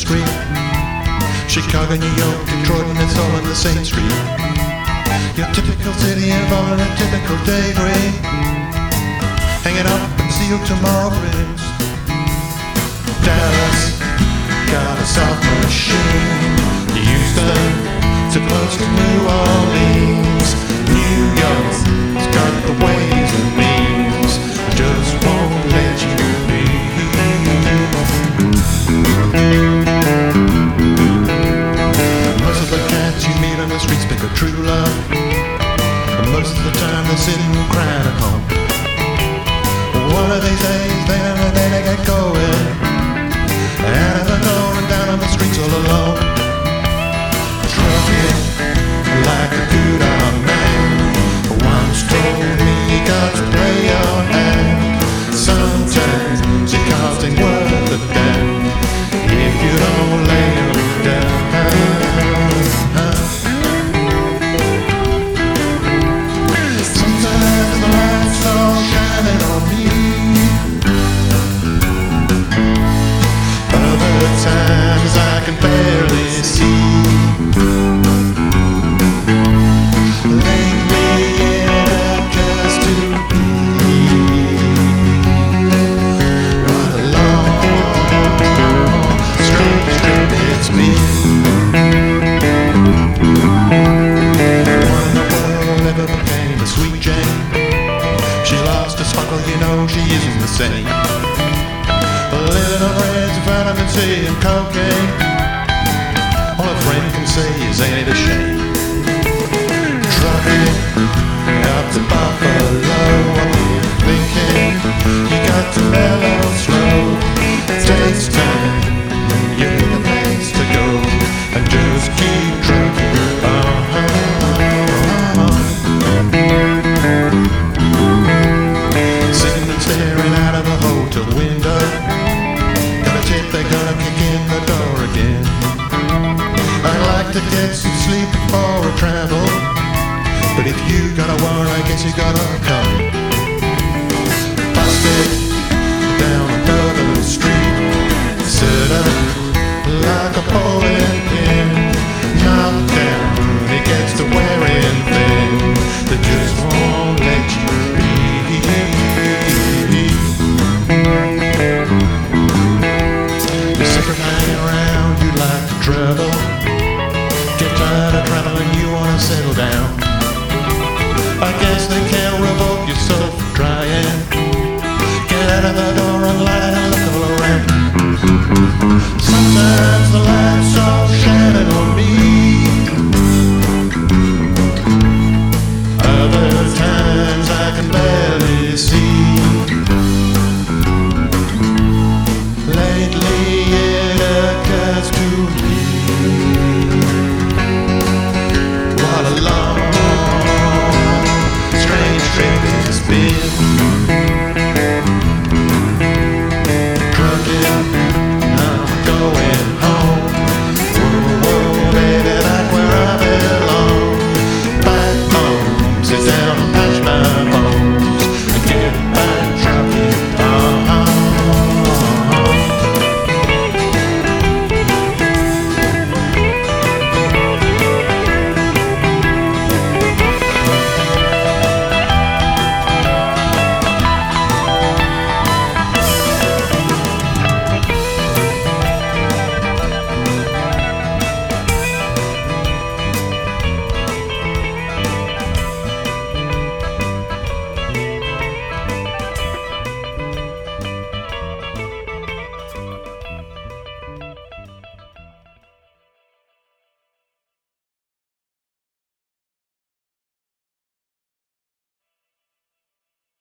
Street. Chicago, New York, Detroit, and it's all on the same street. Your typical city involving a typical daydream. Hang it up and see you tomorrow brings. Dallas got a soft machine. Houston to close to New Orleans. New York's got the ways and means. Just won't let you be. Most of the cats you meet on the streets pick a true love. Most of the time they're sitting crying at home. One of these days they get going. Out of the door and down on the streets all alone. Trucking like a good old man once told me you got to play your hand. Sometimes it cost ain't worth a damn if you don't lay them down. Sometimes the lights all shining on me. Other times I can barely see. She isn't the same. Living on reds, vitamin C and cocaine. All a friend can say is ain't it a shame. Trucking out to Buffalo, thinking you got to mellow slow. It takes time, you need a place to go, and just keep trucking. Staring out of a hotel window, got a tip they're gonna kick in the door again. I'd like to get some sleep before I travel, but if you got a war, I guess you gotta come.